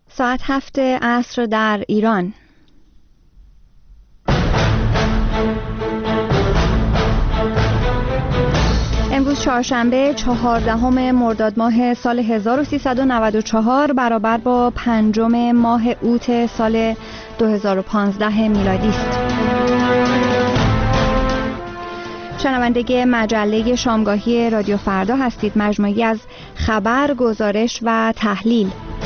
ساعت 7 عصر در ایران. امروز چهارشنبه 14 مرداد ماه سال 1394 برابر با 5 ماه اوت سال 2015 میلادی است. شنونده مجله شامگاهی رادیو فردا هستید، مجموعی از خبر، گزارش و تحلیل.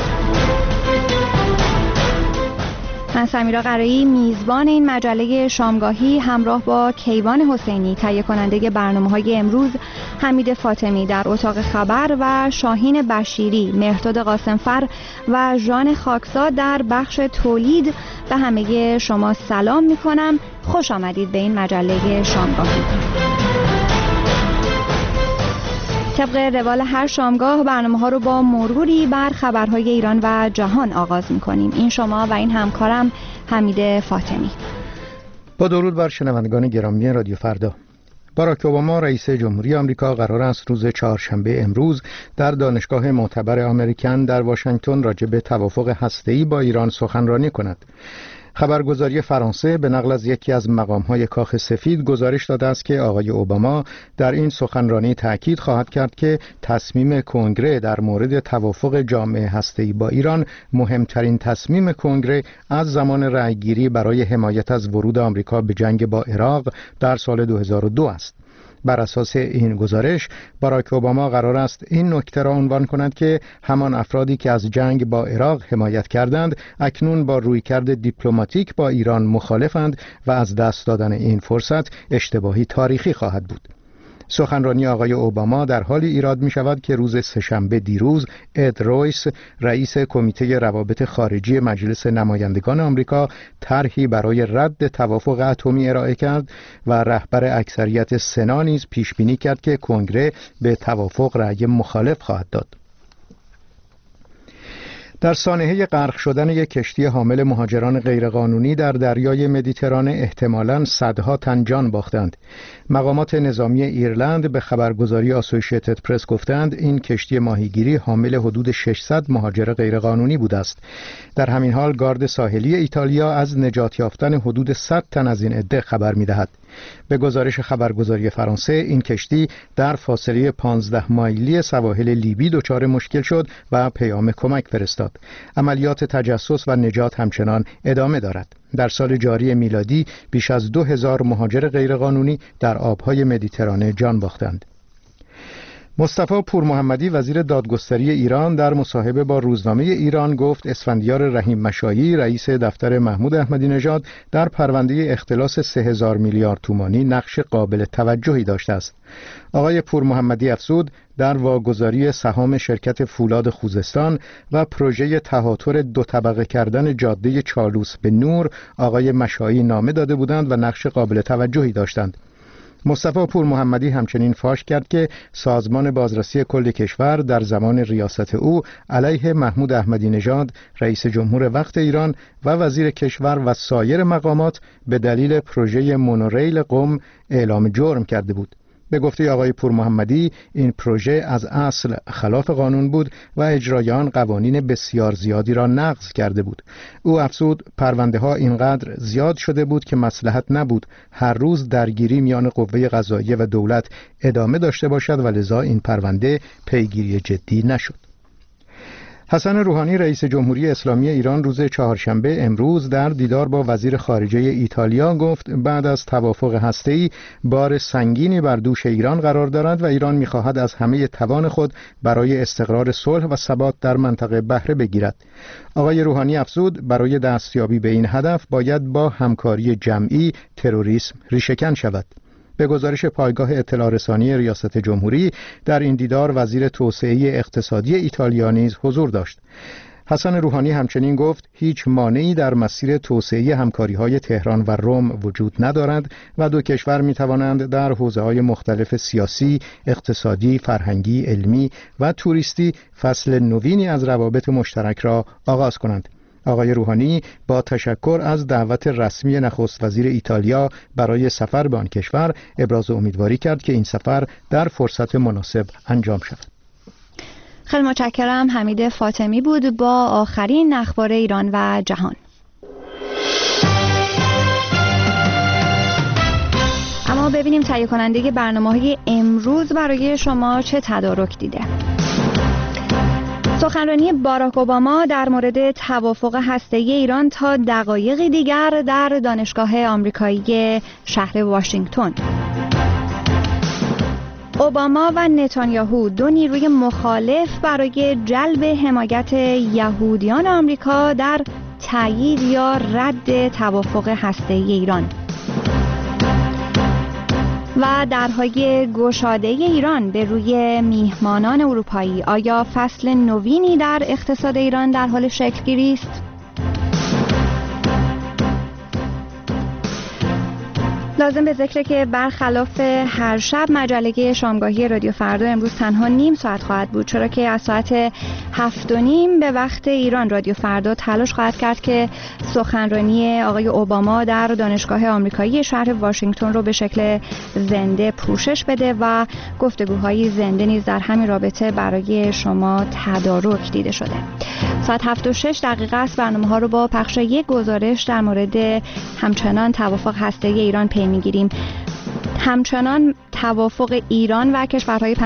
من سمیرا قرایی میزبان این مجله شامگاهی همراه با کیوان حسینی تهیه کننده برنامه‌های امروز، حمید فاطمی در اتاق خبر و شاهین بشیری، مهرداد قاسمفر و ژان خاکساد در بخش تولید به همه شما سلام میکنم. خوش آمدید به این مجله شامگاهی. طبق روال هر شامگاه برنامه‌ها رو با مروری بر خبرهای ایران و جهان آغاز می‌کنیم. این شما و این همکارم حمید فاطمی. با درود بر شنوندگان گرامی رادیو فردا. باراک اوباما رئیس جمهوری آمریکا قرار است روز چهارشنبه امروز در دانشگاه معتبر آمریکن در واشنگتن راجع به توافق هسته‌ای با ایران سخنرانی کند. خبرگزاری فرانسه به نقل از یکی از مقام‌های کاخ سفید گزارش داده است که آقای اوباما در این سخنرانی تاکید خواهد کرد که تصمیم کنگره در مورد توافق جامعه هسته‌ای با ایران مهمترین تصمیم کنگره از زمان رأیگیری برای حمایت از ورود آمریکا به جنگ با عراق در سال 2002 است. بر اساس این گزارش باراک اوباما قرار است این نکته را عنوان کند که همان افرادی که از جنگ با عراق حمایت کردند اکنون با رویکرد دیپلماتیک با ایران مخالفند و از دست دادن این فرصت اشتباهی تاریخی خواهد بود. سخنرانی آقای اوباما در حالی ایراد می شود که روز سه‌شنبه دیروز اد رویس رئیس کمیته روابط خارجی مجلس نمایندگان آمریکا طرحی برای رد توافق اتمی ارائه کرد و رهبر اکثریت سنا نیز پیش بینی کرد که کنگره به توافق رأی مخالف خواهد داد. در سانحه غرق شدن یک کشتی حامل مهاجران غیرقانونی در دریای مدیترانه احتمالاً صدها تن جان باختند. مقامات نظامی ایرلند به خبرگزاری آسوشیتد پرس گفتند این کشتی ماهیگیری حامل حدود 600 مهاجر غیرقانونی بوده است. در همین حال گارد ساحلی ایتالیا از نجات یافتن حدود 100 تن از این عده خبر می‌دهد. به گزارش خبرگزاری فرانسه این کشتی در فاصله 15 مایلی سواحل لیبی دچار مشکل شد و پیام کمک فرستاد. عملیات تجسس و نجات همچنان ادامه دارد. در سال جاری میلادی بیش از 2000 مهاجر غیرقانونی در آبهای مدیترانه جان باختند. مصطفی پورمحمدی وزیر دادگستری ایران در مصاحبه با روزنامه ایران گفت اسفندیار رحیم مشایی رئیس دفتر محمود احمدی نژاد در پرونده اختلاس 3000 میلیارد تومانی نقش قابل توجهی داشته است. آقای پورمحمدی افزود در واگذاری سهام شرکت فولاد خوزستان و پروژه تهاتر 2 طبقه کردن جاده چالوس به نور آقای مشایی نامه داده بودند و نقش قابل توجهی داشتند. مصطفی پورمحمدی همچنین فاش کرد که سازمان بازرسی کل کشور در زمان ریاست او علیه محمود احمدی نژاد رئیس جمهور وقت ایران و وزیر کشور و سایر مقامات به دلیل پروژه مونوریل قم اعلام جرم کرده بود. به گفته آقای پورمحمدی این پروژه از اصل خلاف قانون بود و اجرای آن قوانین بسیار زیادی را نقض کرده بود. او افزود پرونده ها اینقدر زیاد شده بود که مصلحت نبود هر روز درگیری میان قوه قضاییه و دولت ادامه داشته باشد و لذا این پرونده پیگیری جدی نشد. حسن روحانی رئیس جمهوری اسلامی ایران روز چهارشنبه امروز در دیدار با وزیر خارجه ایتالیا گفت بعد از توافق هسته‌ای بار سنگینی بر دوش ایران قرار دارد و ایران می‌خواهد از همه توان خود برای استقرار صلح و ثبات در منطقه بهره بگیرد. آقای روحانی افزود برای دستیابی به این هدف باید با همکاری جمعی تروریسم ریشه‌کن شود. به گزارش پایگاه اطلاع رسانی ریاست جمهوری در این دیدار وزیر توسعه اقتصادی ایتالیا نیز حضور داشت. حسن روحانی همچنین گفت هیچ مانعی در مسیر توسعه همکاری‌های تهران و روم وجود ندارد و دو کشور می‌توانند در حوزه‌های مختلف سیاسی، اقتصادی، فرهنگی، علمی و توریستی فصل نوینی از روابط مشترک را آغاز کنند. آقای روحانی با تشکر از دعوت رسمی نخست وزیر ایتالیا برای سفر به آن کشور ابراز امیدواری کرد که این سفر در فرصت مناسب انجام شود. خیلی متشکرم. حمید فاطمی بود با آخرین اخبار ایران و جهان. اما ببینیم تهیه کننده برنامه‌های امروز برای شما چه تدارک دیده. سخنرانی باراک اوباما در مورد توافق هسته‌ای ایران تا دقایقی دیگر در دانشگاه آمریکایی شهر واشنگتن. اوباما و نتانیاهو، دو نیروی مخالف برای جلب حمایت یهودیان آمریکا در تایید یا رد توافق هسته‌ای ایران. و درهای گشاده ایران به روی میهمانان اروپایی، آیا فصل نوینی در اقتصاد ایران در حال شکل‌گیری است؟ لازم به ذکره که برخلاف هر شب مجله شامگاهی رادیو فردا امروز تنها نیم ساعت خواهد بود، چرا که از ساعت 7:30 به وقت ایران رادیو فردا تلاش خواهد کرد که سخنرانی آقای اوباما در دانشگاه آمریکایی شهر واشنگتن رو به شکل زنده پوشش بده و گفتگوهای زنده نیز در همین رابطه برای شما تدارک دیده شده. ساعت 7:06 است. برنامه‌ها رو با پخش یک گزارش در مورد همچنان توافق هسته‌ای ایران میگیریم. همچنان توافق ایران و کشورهای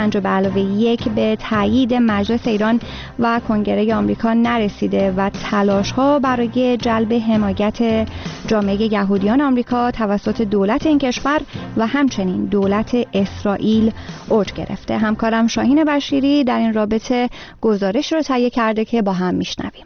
5+1 به تایید مجلس ایران و کنگره آمریکا نرسیده و تلاش‌ها برای جلب حمایت جامعه یهودیان آمریکا توسط دولت این کشور و همچنین دولت اسرائیل اوج گرفته. همکارم شاهین بشیری در این رابطه گزارش رو تهیه کرده که با هم میشنویم.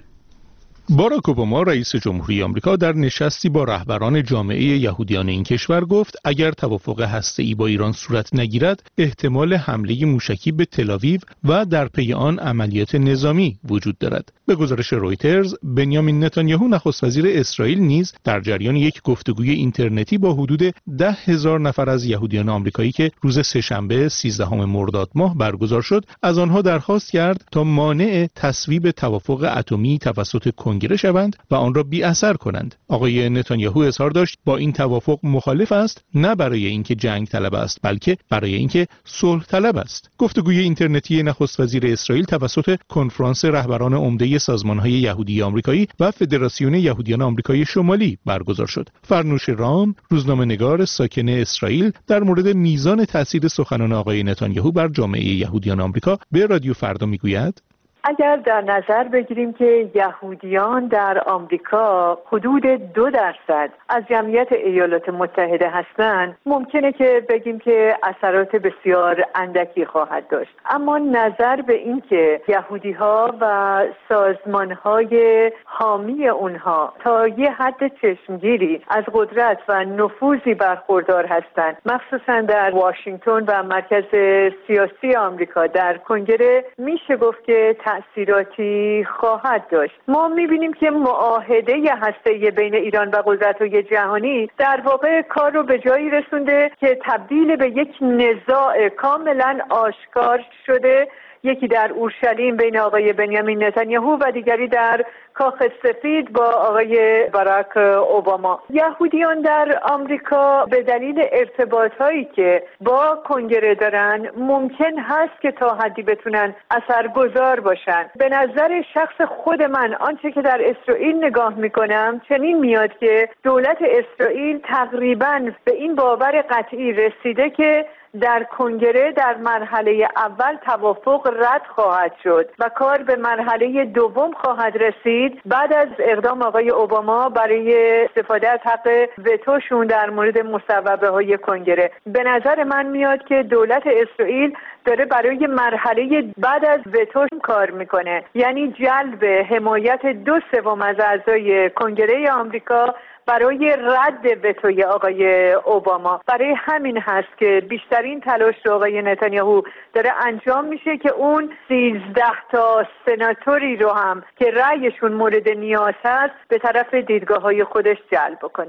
باراک اوباما رئیس جمهوری آمریکا در نشستی با رهبران جامعه یهودیان این کشور گفت اگر توافق هسته‌ای با ایران صورت نگیرد احتمال حمله موشکی به تل‌آویو و در پی آن عملیات نظامی وجود دارد. به گزارش رویترز، بنیامین نتانیاهو نخست وزیر اسرائیل نیز در جریان یک گفتگوی اینترنتی با حدود 10,000 نفر از یهودیان آمریکایی که روز سه‌شنبه 13 مرداد ماه برگزار شد از آنها درخواست کرد تا مانع تصویب توافق اتمی توسط کنگره شوند و آن را بی اثر کنند. آقای نتانیاهو اظهار داشت با این توافق مخالف است، نه برای اینکه جنگ طلب است بلکه برای اینکه صلح طلب است. گفتگوی اینترنتی نخست وزیر اسرائیل توسط کنفرانس رهبران عمده سازمان‌های یهودی آمریکایی و فدراسیون یهودیان آمریکای شمالی برگزار شد. فرنوش رام، روزنامه‌نگار ساکن اسرائیل، در مورد میزان تاثیر سخنان آقای نتانیاهو بر جامعه یهودیان آمریکا به رادیو فردا میگوید: اگر در نظر بگیریم که یهودیان در آمریکا حدود 2% از جمعیت ایالات متحده هستند، ممکنه که بگیم که اثرات بسیار اندکی خواهد داشت. اما نظر به این که یهودی‌ها و سازمان‌های حامی اونها تا یه حد چشمگیری از قدرت و نفوذی برخوردار هستند، مخصوصا در واشنگتن و مرکز سیاسی آمریکا در کنگره، میشه گفت که تأثیراتی خواهد داشت. ما میبینیم که معاهده هسته‌ای بین ایران و قدرت‌های جهانی در واقع کار رو به جایی رسونده که تبدیل به یک نزاع کاملا آشکار شده، یکی در اورشلیم بین آقای بنیامین نتانیاهو و دیگری در کاخ سفید با آقای باراک اوباما. یهودیان در آمریکا به دلیل ارتباطهایی که با کنگره دارن ممکن هست که تا حدی بتونن اثرگذار باشن. به نظر شخص خود من آنچه که در اسرائیل نگاه میکنم چنین میاد که دولت اسرائیل تقریباً به این باور قطعی رسیده که در کنگره در مرحله اول توافق رد خواهد شد و کار به مرحله دوم خواهد رسید بعد از اقدام آقای اوباما برای استفاده از حق وتوشون در مورد مصوبه های کنگره. به نظر من میاد که دولت اسرائیل داره برای مرحله بعد از وتو کار میکنه، یعنی جلب حمایت 2/3 از اعضای کنگره آمریکا برای رد وتوی آقای اوباما. برای همین هست که بیشترین تلاش رو آقای نتانیاهو داره انجام میشه که اون 13 تا سناتوری رو هم که رأیشون مورد نیاز هست به طرف دیدگاه‌های خودش جلب کنه.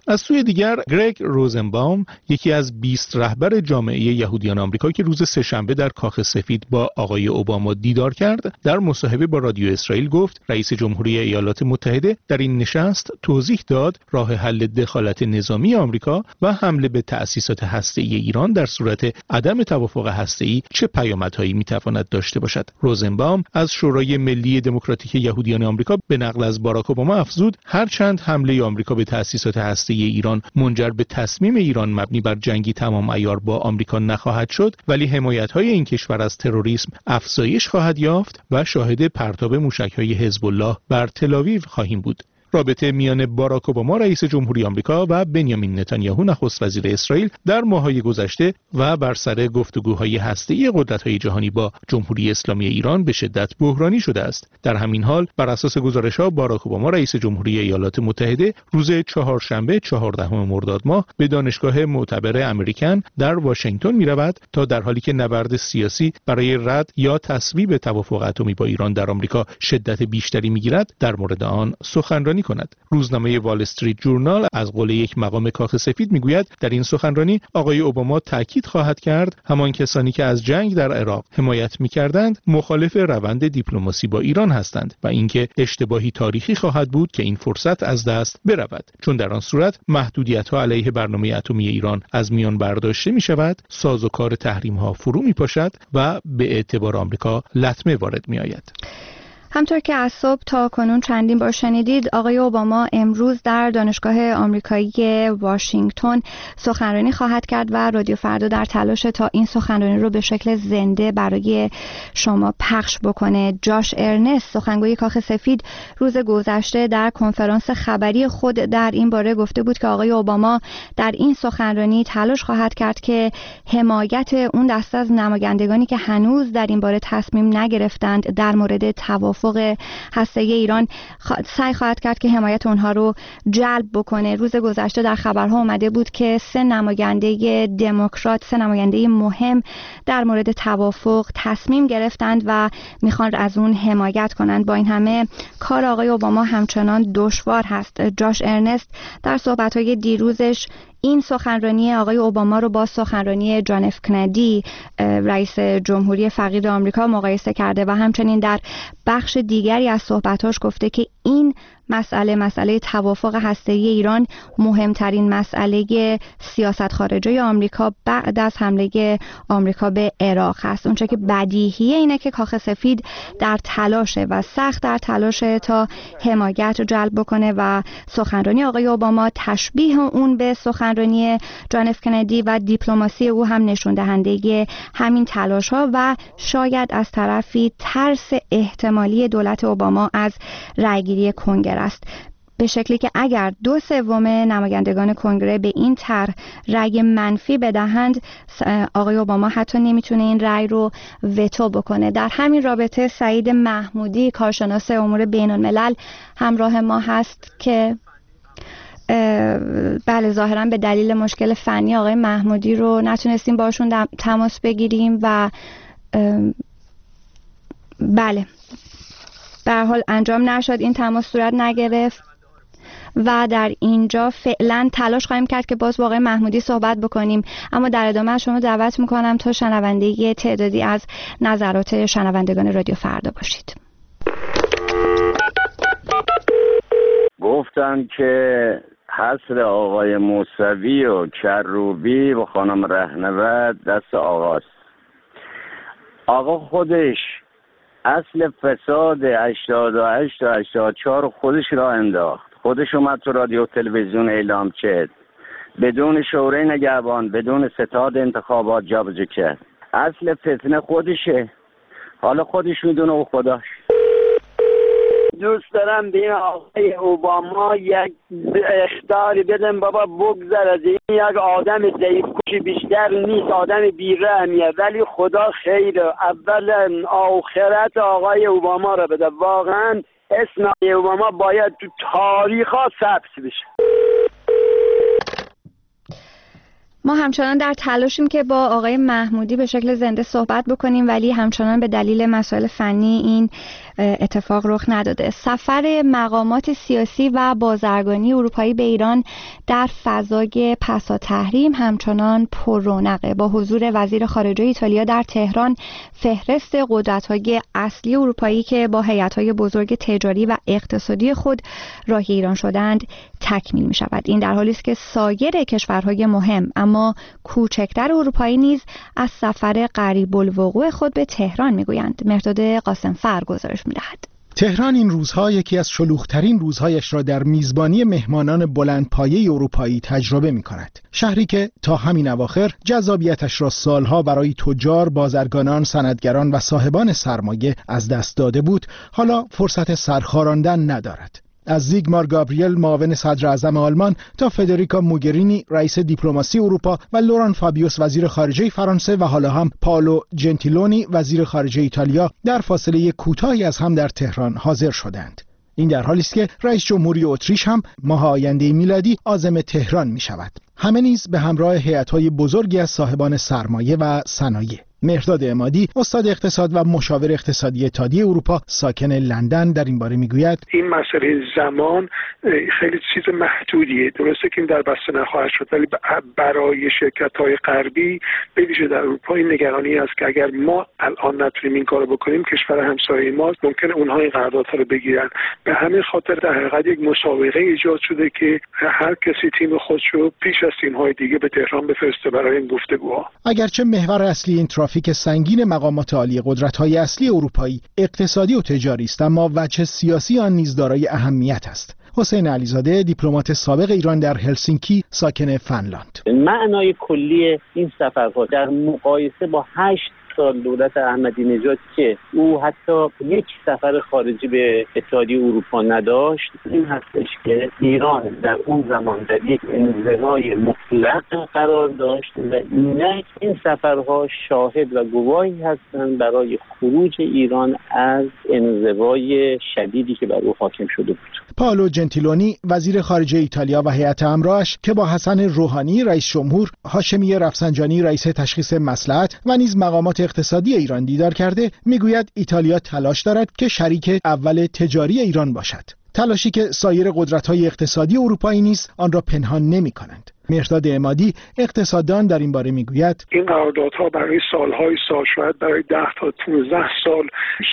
از سوی دیگر گرگ روزنباوم، یکی از 20 رهبر جامعه یهودیان آمریکا که روز سه‌شنبه در کاخ سفید با آقای اوباما دیدار کرد، در مصاحبه با رادیو اسرائیل گفت رئیس جمهوری ایالات متحده در این نشست توضیح داد راه حل دخالت نظامی آمریکا و حمله به تأسیسات هسته‌ای ایران در صورت عدم توافق هسته‌ای چه پیامدهایی میتواند داشته باشد. روزنباوم از شورای ملی دموکراتیک یهودیان آمریکا به نقل از باراک اوباما افزود هرچند حمله آمریکا به تأسیسات هسته‌ای ایران منجر به تصمیم ایران مبنی بر جنگی تمام عیار با آمریکا نخواهد شد، ولی حمایت‌های این کشور از تروریسم افزایش خواهد یافت و شاهد پرتاب موشک‌های حزب الله بر تل‌آویو خواهیم بود. رابطه میان باراک اوباما رئیس جمهوری آمریکا و بنیامین نتانیاهو نخست وزیر اسرائیل در ماه‌های گذشته و بر سر گفتگوهای هسته‌ای قدرت‌های جهانی با جمهوری اسلامی ایران به شدت بحرانی شده است. در همین حال بر اساس گزارش‌ها باراک اوباما رئیس جمهوری ایالات متحده روز چهارشنبه 14 مرداد ماه به دانشگاه معتبر امریکن در واشنگتن می‌رود تا در حالی که نبرد سیاسی برای رد یا تصویب توافق اتمی با ایران در آمریکا شدت بیشتری می‌گیرد در مورد آن سخنرانی کند. روزنامه وال استریت جورنال از قول یک مقام کاخ سفید میگوید در این سخنرانی آقای اوباما تاکید خواهد کرد همان کسانی که از جنگ در عراق حمایت میکردند مخالف روند دیپلماسی با ایران هستند و اینکه اشتباهی تاریخی خواهد بود که این فرصت از دست برود، چون در آن صورت محدودیت‌ها علیه برنامه اتمی ایران از میان برداشته میشود، سازوکار تحریم‌ها فرو میپاشد و به اعتبار آمریکا لطمه وارد میآید. همطور که از صبح تا کنون چندین بار شنیدید، آقای اوباما امروز در دانشگاه آمریکایی واشنگتن سخنرانی خواهد کرد و رادیو فردا در تلاش تا این سخنرانی رو به شکل زنده برای شما پخش بکنه. جاش ارنست، سخنگوی کاخ سفید، روز گذشته در کنفرانس خبری خود در این باره گفته بود که آقای اوباما در این سخنرانی تلاش خواهد کرد که حمایت اون دسته از نمایندگانی که هنوز در این باره تصمیم نگرفتند در مورد توافق هسته‌ای ایران سعی خواهد کرد که حمایت اونها رو جلب بکنه. روز گذشته در خبرها اومده بود که 3 نماینده دموکرات، 3 نماینده مهم در مورد توافق تصمیم گرفتند و میخوان از اون حمایت کنند. با این همه کار آقای اوباما همچنان دشوار هست. جاش ارنست در صحبت‌های دیروزش این سخنرانی آقای اوباما رو با سخنرانی جان اف کندی رئیس جمهوری فقید آمریکا مقایسه کرده و همچنین در بخش دیگری از صحبتاش گفته که این مسئله توافق هسته‌ای ایران مهمترین مسئله سیاست خارجه آمریکا بعد از حمله آمریکا به عراق است. اونچه که بدیهیه اینه که کاخ سفید در تلاشه و سخت در تلاشه تا حمایت جلب بکنه و سخنرانی آقای اوباما تشبیه اون به سخنرانی جان اف کندی و دیپلماسی او هم نشون دهنده همین تلاش‌ها و شاید از طرفی ترس احتمالی دولت اوباما از رأیگیری کنگره است، به شکلی که اگر 2/3 نمایندگان کنگره به این طرح رأی منفی بدهند، آقای اوباما حتی نمیتونه این رأی رو وتو بکنه. در همین رابطه سعید محمودی، کارشناس امور بین الملل، همراه ما هست که بله ظاهرا به دلیل مشکل فنی آقای محمودی رو نتونستیم باشون تماس بگیریم و بله به هر حال انجام نشد، این تماس صورت نگرفت و در اینجا فعلا تلاش خواهیم کرد که باز با آقای محمودی صحبت بکنیم، اما در ادامه از شما دعوت میکنم تا شنونده تعدادی از نظرات شنوندگان رادیو فردا باشید. گفتن که حصر آقای موسوی و کروبی و خانم رهنورد دست آقاست. آقا خودش اصل فساد 88 و 84 خودش را انداخت، خودش اومد تو رادیو تلویزیون اعلام کرد، بدون شورای نگهبان، بدون ستاد انتخابات جابجا کرد. اصل فتنه خودشه، حالا خودش میدونه و خداش. دوست دارم به این آقای اوباما یک اخطاری بدم، بابا بگذر از این، یک آدم ضعیف کوشی بیشتر نیست، آدم بی‌رحمیه، ولی خدا خیره. اولا آخرت آقای اوباما را بده، واقعا اسم آقای اوباما باید تو تاریخ ها ثبت بشه. ما همچنان در تلاشیم که با آقای محمودی به شکل زنده صحبت بکنیم، ولی همچنان به دلیل مسائل فنی این اتفاق رخ نداده. سفر مقامات سیاسی و بازرگانی اروپایی به ایران در فضای پسا تحریم همچنان پر رونقه. با حضور وزیر خارجه ایتالیا در تهران، فهرست قدرت‌های اصلی اروپایی که با هیئت‌های بزرگ تجاری و اقتصادی خود راه ایران شدند تکمیل می‌شود. این در حالی است که سایر کشورهای مهم اما کوچکتر اروپایی نیز از سفر قریب الوقوع خود به تهران می‌گویند. مهرداد قاسم‌فر گزارش می‌دهد. تهران این روزها یکی از شلوغ‌ترین روزهایش را در میزبانی مهمانان بلندپایه اروپایی تجربه می‌کند. شهری که تا همین اواخر جذابیتش را سالها برای تجار، بازرگانان، صنعتگران و صاحبان سرمایه از دست داده بود، حالا فرصت سرخاراندن ندارد. از زیگمار گابریل معاون صدر اعظم آلمان تا فدریکا موگرینی رئیس دیپلماسی اروپا و لوران فابیوس وزیر خارجه فرانسه و حالا هم پائولو جنتیلونی وزیر خارجه ایتالیا در فاصله کوتاهی از هم در تهران حاضر شدند. این در حالی است که رئیس جمهوری اتریش هم ماه آینده میلادی عازم تهران می شود. همه نیز به همراه هیئت‌های بزرگی از صاحبان سرمایه و صنایع. مهرداد عمادی، استاد اقتصاد و مشاور اقتصادی اتحادیه اروپا ساکن لندن، در این باره میگوید این مسئله زمان خیلی چیز محدودیه. درسته که این در بسته نخواهد شد، ولی برای شرکت‌های غربی به ویژه در اروپا این نگرانی است که اگر ما الان نتونیم این کارو بکنیم، کشور همسایه ما ممکنه اونها این قراردادها رو بگیرن. به همین خاطر در حقیقت یک مسابقه ایجاد شده که هر کسی تیم خودشو پیش از تیم‌های دیگه به تهران بفرسته برای این گفتگوها. اگرچه محور اصلی این ترافیک سنگین مقامات عالی قدرت‌های اصلی اروپایی اقتصادی و تجاری است، اما وجه سیاسی آن نیز دارای اهمیت است. حسین علیزاده، دیپلمات سابق ایران در هلسینکی، ساکن فنلاند. معنای کلی این سفرها در مقایسه با 8 سال دولت احمدی نژاد که او حتی یک سفر خارجی به اتحادیه اروپا نداشت، این هستش که ایران در اون زمان در یک انزوای مطلق قرار داشت و این سفرها شاهد و گواهی هستند برای خروج ایران از انزوای شدیدی که بر او حاکم شده بود. پائولو جنتیلونی وزیر خارجه ایتالیا و هیئت همراهش که با حسن روحانی رئیس جمهور، هاشمی رفسنجانی رئیس تشخیص مصلحت و نیز مقامات اقتصادی ایران دیدار کرده، میگوید ایتالیا تلاش دارد که شریک اول تجاری ایران باشد. تلاشی که سایر قدرت‌های اقتصادی اروپایی نیز آن را پنهان نمی‌کنند. مهرداد عمادی، اقتصاددان، در این باره میگوید این قراردادها برای سالهای سال، شاید برای 10 تا 15 سال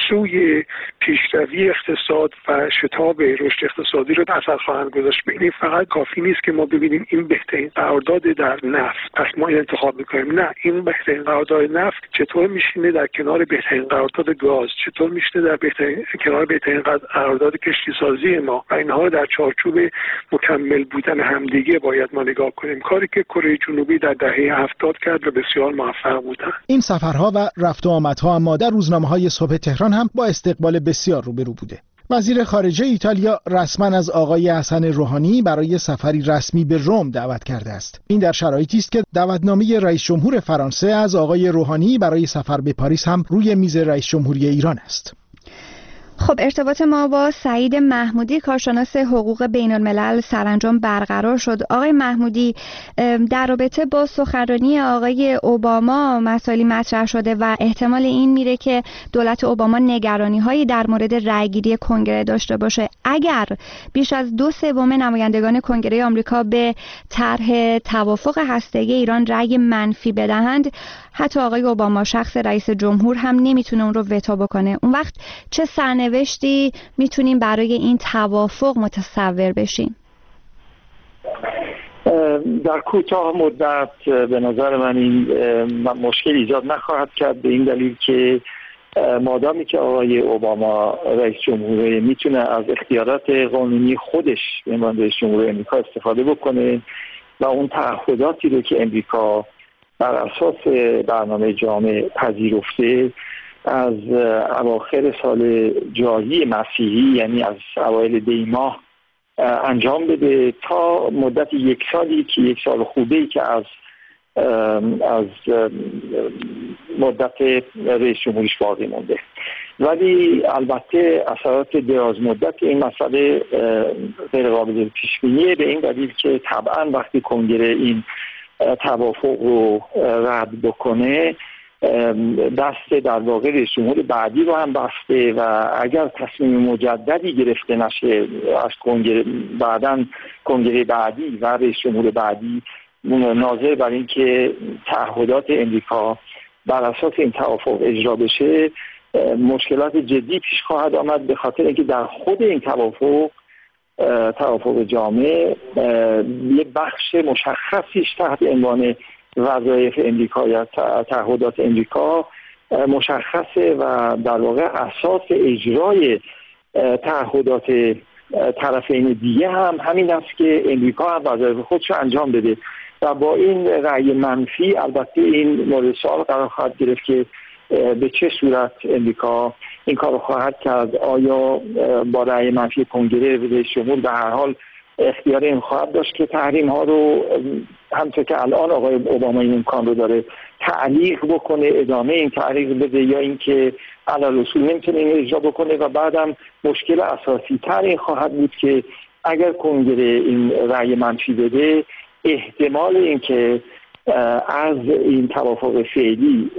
سوی پیشروی اقتصاد و شتاب رشد اقتصادی رو اثر خواهند گذاشت. این فقط کافی نیست که ما ببینیم این بهترین قرارداد در نفت، پس ما این انتخاب میکنیم. نه، این بهترین قرارداد نفت چطور میشینه در کنار بهترین قرارداد گاز، چطور میشینه در کنار بهترین قرارداد کشتی سازی ما، و اینها رو در چارچوب مکمل بودن همدیگه باید ما نگاه کنیم. کاری که کره جنوبی در دهه 70 کرد و بسیار موفق بودند. این سفرها و رفت و آمدها اما در روزنامه‌های صبح تهران هم با استقبال بسیار روبرو بوده. وزیر خارجه ایتالیا رسما از آقای حسن روحانی برای سفری رسمی به روم دعوت کرده است. این در شرایطی است که دعوتنامه رئیس جمهور فرانسه از آقای روحانی برای سفر به پاریس هم روی میز رئیس جمهوری ایران است. خب، ارتباط ما با سعید محمودی، کارشناس حقوق بین الملل، سرانجام برقرار شد. آقای محمودی، در رابطه با سخنرانی آقای اوباما مسائلی مطرح شده و احتمال این میره که دولت اوباما نگرانی‌هایی در مورد رأیگیری کنگره داشته باشه. اگر بیش از 2/3 نمایندگان کنگره آمریکا به طرح توافق هسته‌ای ایران رأی منفی بدهند، حتی آقای اوباما شخص رئیس جمهور هم نمیتونه اون رو وتو بکنه. اون وقت چه سرنوشتی میتونیم برای این توافق متصور بشیم؟ در کوتاه مدت به نظر من این مشکل ایجاد نخواهد کرد، به این دلیل که مادامی که آقای اوباما رئیس جمهور میتونه از اختیارات قانونی خودش به عنوان رئیس جمهور امریکا استفاده بکنه و اون تعهداتی رو که امریکا بر اساس برنامه جامع پذیرفته از اواخر سال جاری مسیحی، یعنی از اوایل دی ماه، انجام بده تا مدت 1 سالی که 1 سال خوبه‌ای که از مدت رئیس جمهوریش باقی مونده. ولی البته اثرات دراز مدت این مسئله غیر قابل پیش بینیه، به این دلیل که طبعا وقتی کنگره این توافق رو رد بکنه دست در واقع رئیس جمهور بعدی رو هم بسته و اگر تصمیم مجددی گرفته نشه از کنگره بعدی و رئیس جمهور بعدی ناظر بر این که تعهدات امریکا بر اساس این توافق اجرا بشه، مشکلات جدی پیش خواهد آمد، به خاطر اینکه در خود این توافق جامع یه بخش مشخصیش تحت عنوان وظایف امریکا یا تعهدات امریکا مشخصه و در واقع اساس اجرای تعهدات طرفین دیگه هم همین است که امریکا هم وظایف خودش رو انجام بده و با این رأی منفی البته این مورد سوال قرار خواهد گرفت که به چه صورت امریکا این کار رو خواهد کرد. آیا با رأی منفی کنگره رئیس جمهور به هر حال اختیار این خواهد داشت که تحریم ها رو همونطور که الان آقای اوباما این امکان رو داره تعلیق بکنه، ادامه این تعلیق بده، یا اینکه علی‌الاصول نمیتونه این اجرا بکنه و بعدم مشکل اساسی تر این خواهد بود که اگر کنگره این رأی منفی بده احتمال این که از این توافق فعلی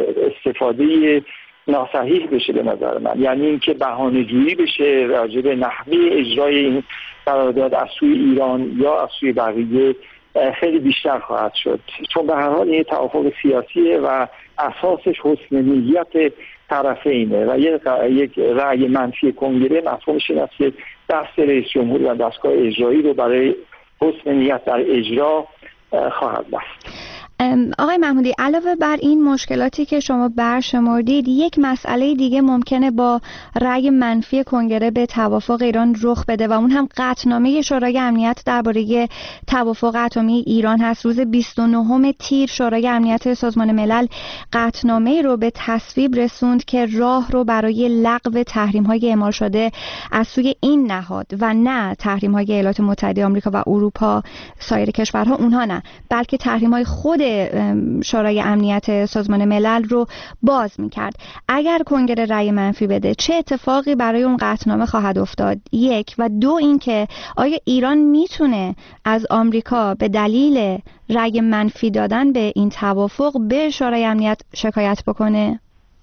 استفاده ناصحیح بشه به نظر من، یعنی اینکه بهانه‌جویی بشه راجع به نحوه اجرای این قرارداد از سوی ایران یا از سوی بقیه خیلی بیشتر خواهد شد، چون به هر حال این توافق سیاسیه و اساسش حسن نیت طرفینه و یک رأی منفی کنگره مفهومش این است که دست رئیس جمهور و دستگاه اجرایی رو برای حسن نیت در اجرا خواهد بست. آقای محمودی، علاوه بر این مشکلاتی که شما برشمردید، یک مسئله دیگه ممکنه با رأی منفی کنگره به توافق ایران رخ بده و اون هم قطعنامه شورای امنیت درباره توافق اتمی ایران هست. روز 29 تیر شورای امنیت سازمان ملل قطعنامه رو به تصویب رسوند که راه رو برای لغو تحریم‌های اعمال شده از سوی این نهاد و نه تحریم‌های ایالات متحده آمریکا و اروپا سایر کشورها، اونها نه، بلکه تحریم‌های خود شورای امنیت سازمان ملل رو باز می‌کرد. اگر کنگره رأی منفی بده چه اتفاقی برای اون قطعنامه خواهد افتاد؟ یک و دو اینکه آیا ایران میتونه از آمریکا به دلیل رأی منفی دادن به این توافق به شورای امنیت شکایت بکنه؟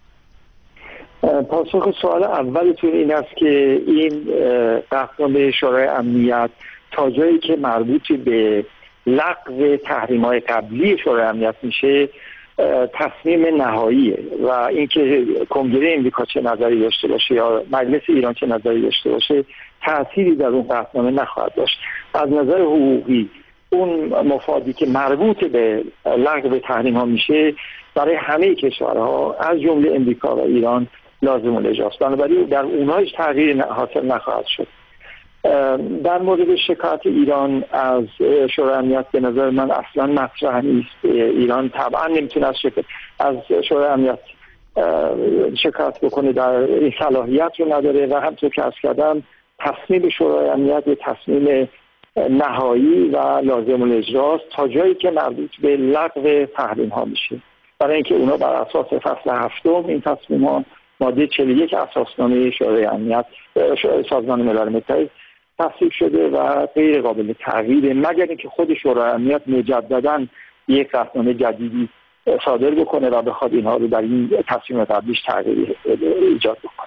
پاسخ سوال اولتون این است که این قطعنامه شورای امنیت تا جایی که مربوط به لغو تحریم‌های قبلی شورای امنیت میشه تصمیم نهاییه و اینکه کنگره امریکا چه نظری داشته باشه یا مجلس ایران چه نظری داشته باشه تأثیری در اون قطعنامه نخواهد داشت. از نظر حقوقی اون مفادی که مربوط به لغو تحریم‌ها میشه برای همه کشورها از جمله امریکا و ایران لازم الاجراست، بنابراین در اونهایش تغییر حاصل نخواهد شد. در مورد شکایت ایران از شورای امنیت به نظر من اصلا مطرح نیست. ایران طبعا نمیتونه از شورای امنیت شکایت بکنه، در این صلاحیت رو نداره و همونطور که عرض کردم تصمیم شورای امنیت به تصمیم نهایی و لازم الاجراست تا جایی که مربوط به لغو تحریم ها میشه، برای اینکه اونا بر اساس فصل 7 این تصمیم ها ماده 41 اساسنامه شورای امنیت سازمان ملل متحد تصویب شده و غیر قابل تغییر مگر اینکه خود شورای امنیت مجددا یک قطعنامه جدیدی صادر بکنه و بخواد اینها رو در این تصمیم قبلیش تغییر ایجاد بکنه.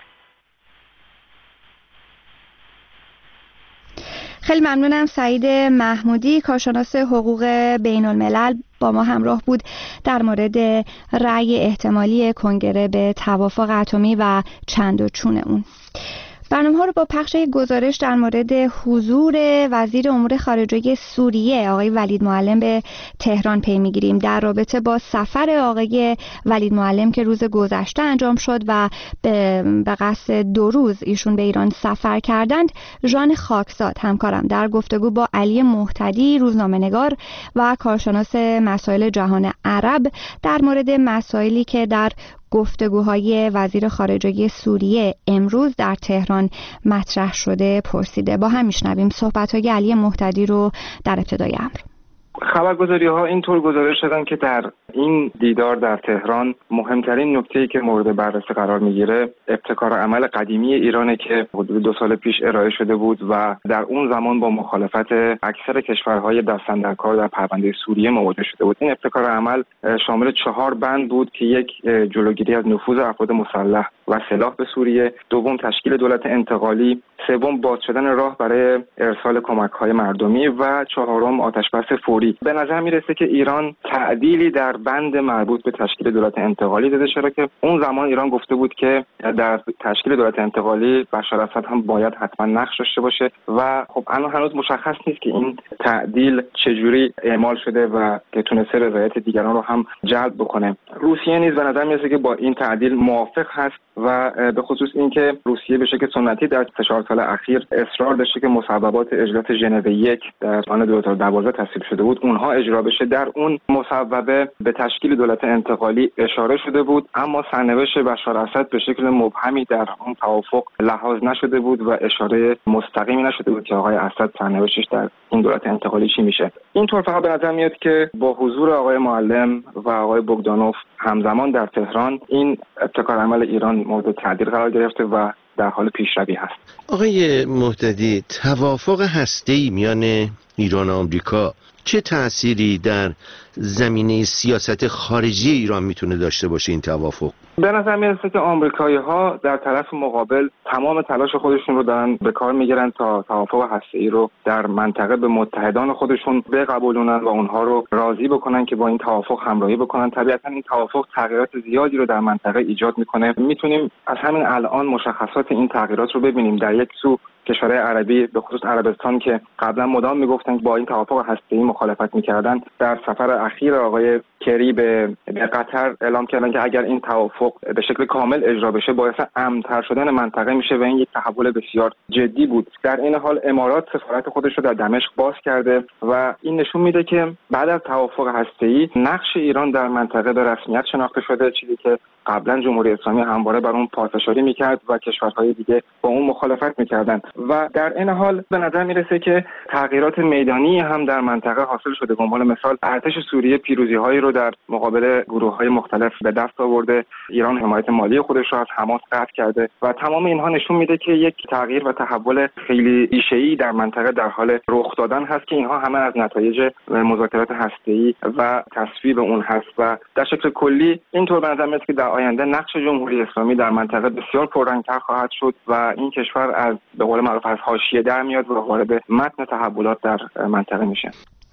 خیلی ممنونم. سعید محمودی، کارشناس حقوق بین الملل، با ما همراه بود در مورد رأی احتمالی کنگره به توافق اتمی و چند و چون اون. برنامه ها رو با پخش گزارش در مورد حضور وزیر امور خارجه سوریه آقای ولید معلم به تهران پی میگیریم. در رابطه با سفر آقای ولید معلم که روز گذشته انجام شد و به قصد 2 روز ایشون به ایران سفر کردند، ژان خاکزاد همکارم در گفتگو با علی مهتدی روزنامه‌نگار و کارشناس مسائل جهان عرب در مورد مسائلی که در گفتگوهای وزیر خارجه سوریه امروز در تهران مطرح شده پرسیده. با هم میشنویم صحبت‌های علی مهتدی رو در ابتدای امر. خبرگزاری‌ها اینطور گزارش دادن که در این دیدار در تهران مهمترین نکته‌ای که مورد بررسی قرار میگیره ابتکار عمل قدیمی ایرانه که حدود 2 سال پیش ارائه شده بود و در اون زمان با مخالفت اکثر کشورهای دست‌اندرکار در پرونده سوریه مواجه شده بود. این ابتکار عمل شامل 4 بند بود که یک، جلوگیری از نفوذ افراد مسلح و سلاح به سوریه، دوم تشکیل دولت انتقالی، سوم باز شدن راه برای ارسال کمک‌های مردمی و چهارم آتشبس فوری. به نظر میرسه که ایران تعدیلی در بند مربوط به تشکیل دولت انتقالی داده، چرا که اون زمان ایران گفته بود که در تشکیل دولت انتقالی بشار اسد هم باید حتما نقش داشته باشه و خب الان هنوز مشخص نیست که این تعدیل چجوری اعمال شده و که تونسته رضایت دیگران رو هم جلب بکنه. روسیه نیز به نظر میرسه که با این تعدیل موافق هست و به خصوص اینکه روسیه به شکل سنتی در 4 سال اخیر اصرار داشته که مصوبات اجلاس ژنو 1 در سال 2012 تصویب شده بود اونها اجرا بشه. در اون مصوبه به تشکیل دولت انتقالی اشاره شده بود، اما سرنوشت بشار اسد به شکل مبهمی در اون توافق لحاظ نشده بود و اشاره مستقیمی نشده بود که آقای اسد سرنوشتش در این دولت انتقالی چی میشه. اینطور فقط به نظر میاد که با حضور آقای معلم و آقای بوگدانوف همزمان در تهران این ابتکار عمل ایران مورد تعدیل قرار گرفته و در حال پیشروی هست. آقای مهددی، توافق هسته‌ای میان ایران و آمریکا چه تأثیری در زمینه سیاست خارجی ایران میتونه داشته باشه این توافق؟ به نظر میرسه که آمریکایی‌ها در طرف مقابل تمام تلاش خودشون رو دارن به کار میگیرن تا توافق هسته‌ای رو در منطقه به متحدان خودشون بقبولونن و اونها رو راضی بکنن که با این توافق همراهی بکنن. طبیعتاً این توافق تغییرات زیادی رو در منطقه ایجاد میکنه. میتونیم از همین الان مشخصات این تغییرات رو ببینیم. در یک سو کشورهای عربی به خصوص عربستان که قبلا مدام میگفتن با این توافق هسته‌ای مخالفت میکردن، در سفر اخیر آقای کری به قطر اعلام کردن که اگر این توافق به شکل کامل اجرا بشه باعث امن‌تر شدن منطقه میشه و این یک تحول بسیار جدی بود. در این حال امارات سفارت خودش رو در دمشق باز کرده و این نشون میده که بعد از توافق هسته‌ای نقش ایران در منطقه به رسمیت شناخته شده، چیزی که قبلا جمهوری اسلامی همواره بر اون پافشاری میکرد و کشورهای دیگه با اون مخالفت میکردن و در این حال به نظر میرسه که تغییرات میدانی هم در منطقه حاصل شده. به عنوان مثال ارتش سوریه پیروزی‌هایی رو در مقابل گروه‌های مختلف به دست آورده، ایران حمایت مالی خودش رو از حماس قطع کرده و تمام اینها نشون میده که یک تغییر و تحول خیلی ریشه‌ای در منطقه در حال رخ دادن هست که اینها همه از نتایج مذاکرات هسته‌ای و تصویب اون هست و در شکل کلی اینطور به نظر میاد که در آینده نقش جمهوری اسلامی در منطقه بسیار پررنگ‌تر خواهد شد و این کشور از به قول معروف از حاشیه در میاد و وارد متن تحولات در منطقه میشه.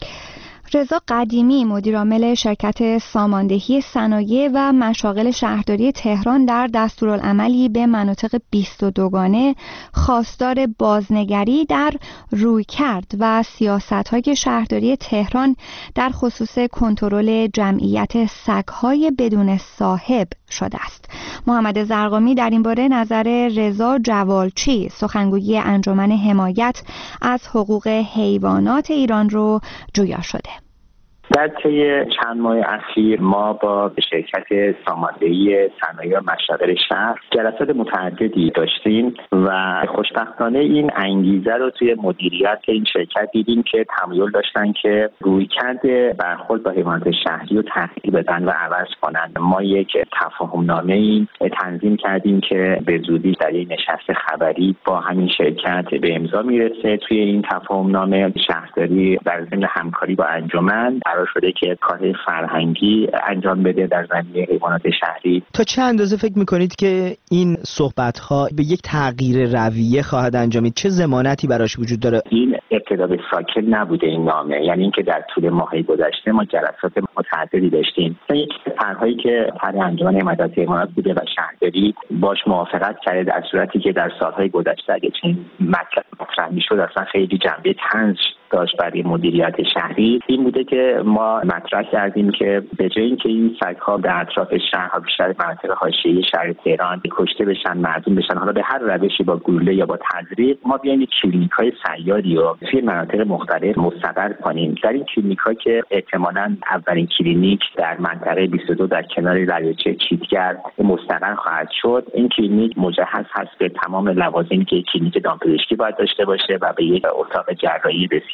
رضا قدیمی، مدیرعامل شرکت ساماندهی صنایع و مشاغل شهرداری تهران، در دستورالعملی به مناطق 22گانه خواستار بازنگری در رویکرد و سیاست‌های شهرداری تهران در خصوص کنترل جمعیت سگ‌های بدون صاحب شده است. محمد زرقامی در این باره نظر رضا جوالچی، سخنگوی انجمن حمایت از حقوق حیوانات ایران رو جویا شده. در طی چند ماه اخیر ما با شرکت ساماندهی صنایع و مشاغل شهر جلسات متعددی داشتیم و خوشبختانه این انگیزه رو توی مدیریت این شرکت دیدیم که تمایل داشتن که رویکرد برخورد با حیوانات شهری رو تغییر بدن و عوض کنن. ما یک تفاهم‌نامه‌ای تنظیم کردیم که به زودی در یک نشست خبری با همین شرکت به امضا میرسه. توی این تفاهم‌نامه شهرداری در ضمن همکاری با انجمن قرار شده که کار فرهنگی انجام بده در زمینه حیوانات شهری. تا چه اندازه فکر میکنید که این صحبت‌ها به یک تغییر رویه خواهد انجامید؟ چه ضمانتی براش وجود داره؟ این ابتدا به ساکت نبوده این نامه، یعنی اینکه در طول ماه‌های گذشته ما جلسات متعددی داشتیم. یک طرحی که طرح انجمن حمایت حیوانات بوده و شهرداری باش موافقت کرده، در صورتی که در سال‌های گذشته اگه چنین مطرح می‌شد اصلا خیلی جنبه طنز داشت برای مدیریت شهری. این بوده که ما مطرح کردیم که به جای اینکه این سگ‌ها در اطراف شهرها بیشتر مناطق حاشیه‌ای شهر تهران کشته بشن، معدوم بشن، حالا به هر روشی با گلوله یا با تزریق، ما بیایم کلینیک‌های سیادی رو توی مناطق مختلف مستقر کنیم. در این کلینیک‌ها که احتمالاً اولین کلینیک در منطقه 22 در کنار دریاچه چیتگر مستقر خواهد شد، این کلینیک مجهز هست به تمام لوازمی که کلینیک دامپزشکی باید داشته باشه و به یک اتاق جراحی بسیار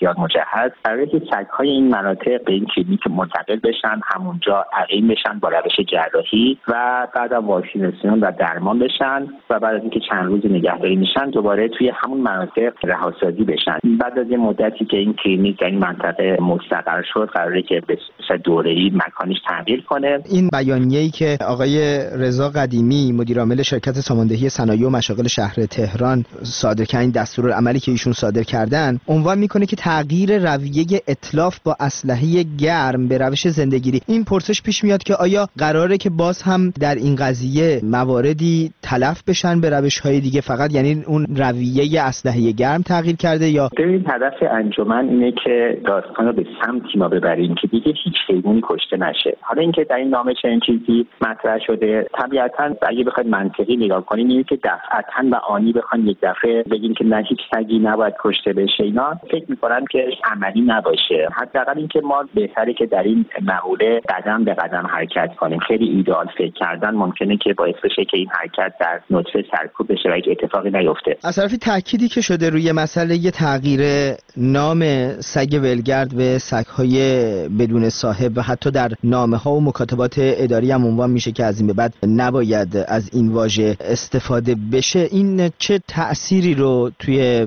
بسیار مجهز برای که سگ‌های این مناطق به این کلینیک منتقل بشن، همونجا عقیم بشن با روش جراحی و بعد از واکسیناسیون و درمان بشن و بعد از اینکه چند روز نگهداری میشن دوباره توی همون مناطق رهاسازی بشن. بعد از یه مدتی که این کلینیک در این منطقه مستقر شد قراره که به صورت دوره‌ای مکانش تغییر کنه. این بیانیه‌ای که آقای رضا قدیمی مدیر عامل شرکت ساماندهی صنایع و مشاغل شهر تهران صادر کردن، دستورالعملی که ایشون صادر کردن عنوان میکنه که تغییر رویه اتلاف با اسلحه گرم به روش زنده‌گیری. این پرسش پیش میاد که آیا قراره که باز هم در این قضیه مواردی تلف بشن به روش‌های دیگه، فقط یعنی اون رویه اسلحه گرم تغییر کرده یا ببین هدف انجمن اینه که داستان رو به سمتی ما ببریم که دیگه هیچ حیوانی کشته نشه. حالا اینکه در این نامه چنین چیزی مطرح شده طبیعتاً اگه بخواید منطقی نگاه کنیم اینه که دفعتاً و آنی بخوایم یک دفعه بگیم که نه هیچ سگی نباید کشته بشه، اینا فکر می‌کنم که عملی نباشه. حداقل اینکه ما بهتره که در این مقوله قدم به قدم حرکت کنیم. خیلی ایدئال فکر کردن ممکنه که باعث بشه که این حرکت در نطفه سرکوب بشه و هیچ اتفاقی نیفته. از طرفی تأکیدی که شده روی مسئله تغییر نام سگ ولگرد به سگ‌های بدون صاحب و حتی در نامه‌ها و مکاتبات اداری هم عنوان میشه که از این به بعد نباید از این واژه استفاده بشه. این چه تأثیری رو توی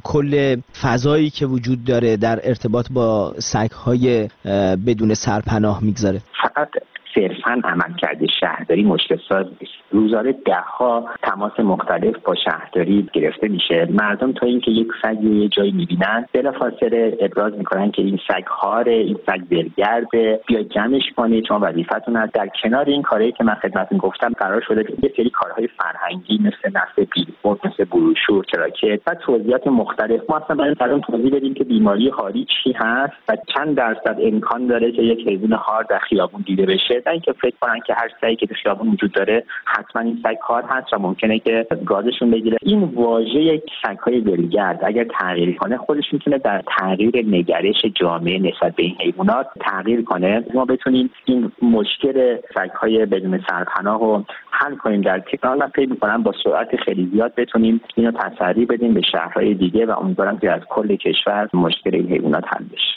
کل فضایی که وجود داره در ارتباط با سگ‌های بدون سرپناه میگذاره؟ فقط صرفاً عملکرد شهرداری مشکل ساز نیست. روزانه ده‌ها تماس مختلف با شهرداری گرفته میشه. مردم تا اینکه یک سگ یه جایی میبینن بلافاصله ابراز میکنن که این سگ هاره، این سگ ولگرده، بیا جمعش کنید، چون وظیفتون هست. در کنار این کاری که من خدمتتون گفتم قرار شده یه سری کارهای فرهنگی مثل نصب بیلبورد، مثل بروشور، کراکت و توضیحات مختلف. ما اصلا برای مردم توضیح بدیم که بیماری هاری چی هست و چند درصد امکان داره که یک حیوان هار در خیابون دیده بشه. نه اینکه فکر کنن که هر سگی که تو خیابون وجود داره حتما این سگ کار هست و ممکنه که گازشون بگیره. این واژه سگ‌های ولگرد اگر تغییر کنه خودش میتونه در تغییر نگرش جامعه نسبت به این حیوانات تغییر کنه. ما بتونیم این مشکل سگ‌های بدون سرپناه رو حل کنیم در تهران و فکر می‌کنم با سرعت خیلی زیاد بتونیم اینو تسری بدیم به شهرهای دیگه و امیدوارم که از کل کشور مشکل این حیوانات حل بشه.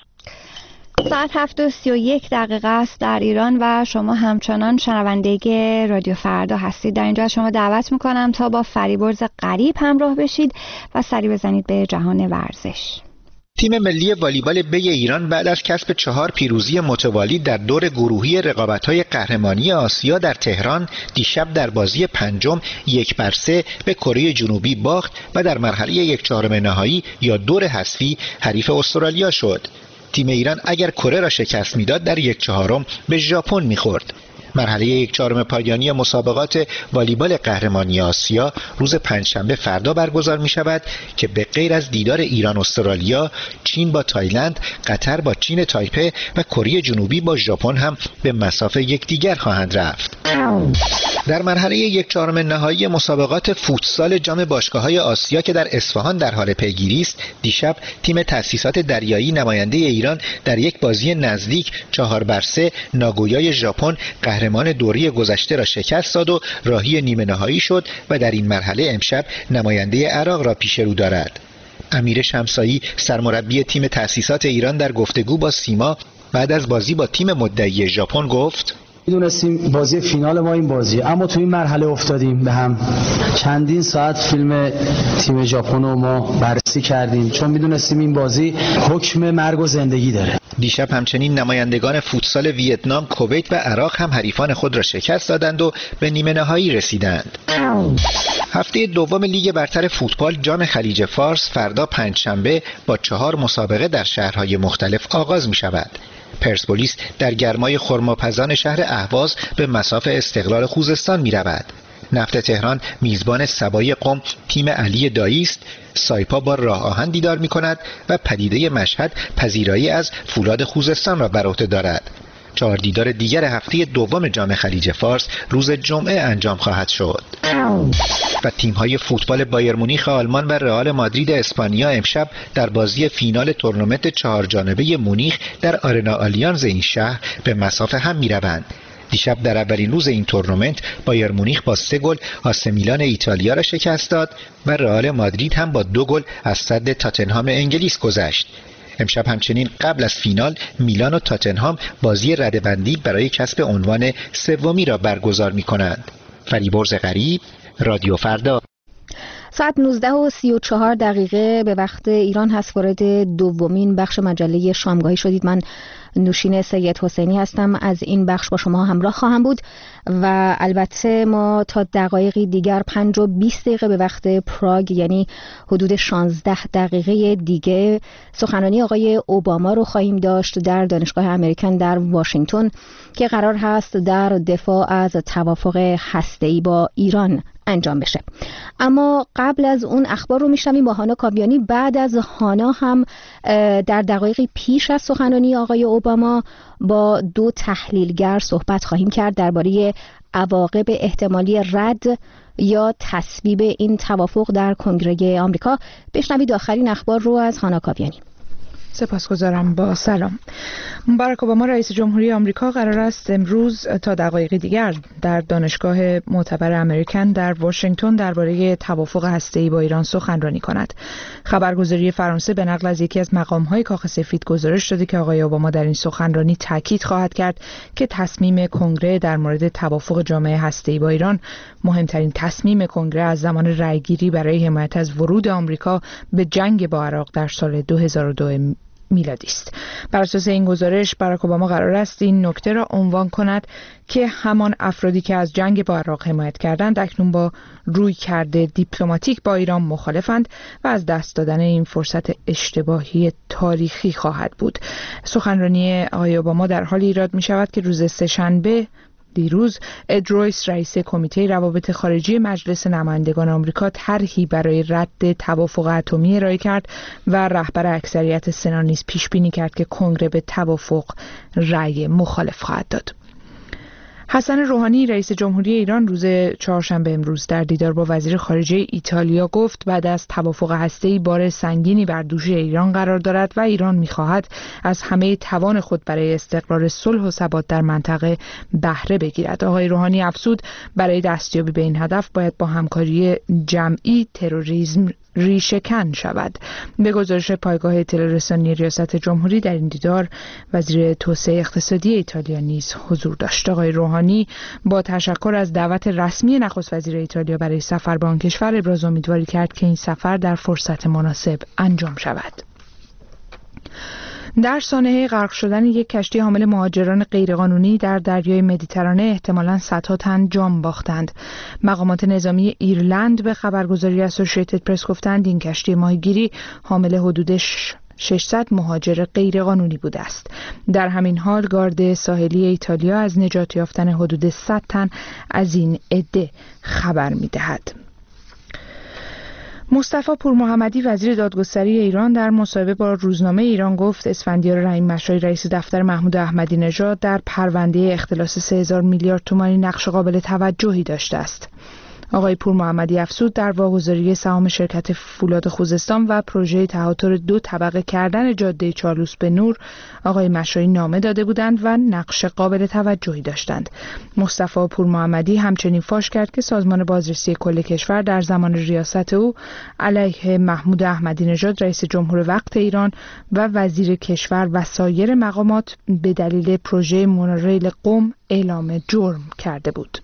ساعت 7:31 است در ایران و شما همچنان شنونده رادیو فردا هستید. در اینجا شما دعوت میکنم تا با فریبرز غریب همراه بشید و سری بزنید به جهان ورزش. تیم ملی والیبال بی ایران بعد از کسب 4 پیروزی متوالی در دور گروهی رقابت‌های قهرمانی آسیا در تهران دیشب در بازی پنجم 1-3 به کره جنوبی باخت و در مرحله 1/4 نهایی یا دور حذفی حریف استرالیا شد. تیم ایران اگر کره را شکست میداد در 1/4 به ژاپن میخورد. مرحله 1/4 پایانی مسابقات والیبال قهرمانی آسیا روز پنجشنبه فردا برگزار می شود که به غیر از دیدار ایران استرالیا، چین با تایلند، قطر با چین تایپه و کره جنوبی با ژاپن هم به مصاف یکدیگر خواهند رفت. در مرحله 1/4 نهایی مسابقات فوتسال جام باشگاه‌های آسیا که در اصفهان در حال پیگیری است، دیشب تیم تأسیسات دریایی نماینده ایران در یک بازی نزدیک 4-3 ناگویای ژاپن قهرمان دوره گذشته را شکست داد و راهی نیمه نهایی شد و در این مرحله امشب نماینده عراق را پیش رو دارد. امیر شمسایی سرمربی تیم تأسیسات ایران در گفتگو با سیما بعد از بازی با تیم مدعی ژاپن گفت: میدونستیم بازی فینال ما این بازی، اما تو این مرحله افتادیم به هم. چندین ساعت فیلم تیم ژاپن رو ما بررسی کردیم چون میدونستیم این بازی حکم مرگ و زندگی داره. دیشب همچنین نمایندگان فوتسال ویتنام، کویت و عراق هم حریفان خود را شکست دادند و به نیمه نهایی رسیدند. هفته دوم لیگ برتر فوتبال جام خلیج فارس فردا پنجشنبه با 4 مسابقه در شهرهای مختلف آغاز می شود. پرسپولیس در گرمای خرماپزان شهر اهواز به مصاف استقلال خوزستان می رود. نفت تهران میزبان سبای قم تیم علی دایی است. سایپا با راه آهن دیدار می کند و پدیده مشهد پذیرایی از فولاد خوزستان را بر عهده دارد. 4 دیدار دیگر هفته دوم جام خلیج فارس روز جمعه انجام خواهد شد. و تیم‌های فوتبال بایر مونیخ آلمان و رئال مادرید اسپانیا امشب در بازی فینال تورنمنت 4 جانبه مونیخ در آرنا آلیانز این شهر به مصاف هم می‌روند. دیشب در اولین روز این تورنمنت بایر مونیخ با 3 گل آسه میلان ایتالیا را شکست داد و رئال مادرید هم با 2 گل از صد تاتنهام انگلیس گذشت. امشب همچنین قبل از فینال میلان و تاتنهام بازی رده‌بندی برای کسب عنوان سومی را برگزار می‌کنند. فریبرز غریب، رادیو فردا. ساعت 19:34 به وقت ایران هست. وارد دومین بخش مجله شامگاهی شدید. من نوشین سید حسینی هستم. از این بخش با شما همراه خواهم بود و البته ما تا دقایقی دیگر 5:20 به وقت پراگ، یعنی حدود 16 دقیقه دیگه، سخنرانی آقای اوباما رو خواهیم داشت در دانشگاه امریکن در واشنگتن که قرار هست در دفاع از توافق هسته‌ای با ایران انجام بشه. اما قبل از اون اخبار رو میشنویم با هانا کاویانی. بعد از هانا هم در دقایقی پیش از سخنرانی آقای اوباما با دو تحلیلگر صحبت خواهیم کرد درباره عواقب احتمالی رد یا تصویب این توافق در کنگره آمریکا. بشنوید آخرین اخبار رو از هانا کاویانی. سپاسگزارم. با سلام. باراک اوباما رئیس جمهوری آمریکا قرار است امروز تا دقایق دیگر در دانشگاه معتبر امریکن در واشنگتن درباره توافق هسته‌ای با ایران سخنرانی کند. خبرگزاری فرانسه به نقل از یکی از مقام‌های کاخ سفید گزارش داده که آقای اوباما در این سخنرانی تاکید خواهد کرد که تصمیم کنگره در مورد توافق جامعه هسته‌ای با ایران مهمترین تصمیم کنگره از زمان رأیگیری برای حمایت از ورود آمریکا به جنگ با عراق در سال 2002 میلادی است. بر اساس این گزارش باراک اوباما قرار است این نکته را عنوان کند که همان افرادی که از جنگ با عراق حمایت کردند اکنون با رویکرد دیپلماتیک با ایران مخالفند و از دست دادن این فرصت اشتباهی تاریخی خواهد بود. سخنرانی آقای اوباما در حالی ایراد می شود که روز سه‌شنبه دیروز اد رویس رئیس کمیته روابط خارجی مجلس نمایندگان آمریکا طرحی برای رد توافق اتمی ارائه کرد و رهبر اکثریت سنا نیز پیش بینی کرد که کنگره به توافق رأی مخالف خواهد داد. حسن روحانی رئیس جمهوری ایران روز چهارشنبه امروز در دیدار با وزیر خارجه ایتالیا گفت بعد از توافق هسته‌ای بار سنگینی بر دوش ایران قرار دارد و ایران می‌خواهد از همه توان خود برای استقرار صلح و ثبات در منطقه بهره بگیرد. آقای روحانی افزود برای دستیابی به این هدف باید با همکاری جمعی تروریسم ریشه‌کن شود. به گزارش پایگاه اطلاع رسانی ریاست جمهوری در این دیدار وزیر توسعه اقتصادی ایتالیا نیز حضور داشت. آقای روحانی با تشکر از دعوت رسمی نخست وزیر ایتالیا برای سفر به آن کشور ابراز امیدواری کرد که این سفر در فرصت مناسب انجام شود. در سانحه غرق شدن یک کشتی حامل مهاجران غیرقانونی در دریای مدیترانه احتمالاً صدها تن جان باختند. مقامات نظامی ایرلند به خبرگزاری اسوسییتد پرس گفتند این کشتی ماهیگیری حامل حدود 600 مهاجر غیرقانونی بوده است. در همین حال گارد ساحلی ایتالیا از نجات یافتن حدود 100 تن از این عده خبر می‌دهد. مصطفی پورمحمدی وزیر دادگستری ایران در مصاحبه با روزنامه ایران گفت اسفندیار رحیم مشایی رئیس دفتر محمود احمدی نژاد در پرونده اختلاس 3000 میلیارد تومانی نقش قابل توجهی داشته است. آقای پورمحمدی افزود در واگذاری سهام شرکت فولاد خوزستان و پروژه تهاتر 2 طبقه کردن جاده چالوس به نور آقای مشایی نامه داده بودند و نقش قابل توجهی داشتند. مصطفی پورمحمدی همچنین فاش کرد که سازمان بازرسی کل کشور در زمان ریاست او علیه محمود احمدی نژاد رئیس جمهور وقت ایران و وزیر کشور و سایر مقامات به دلیل پروژه مونوریل قم اعلام جرم کرده بود.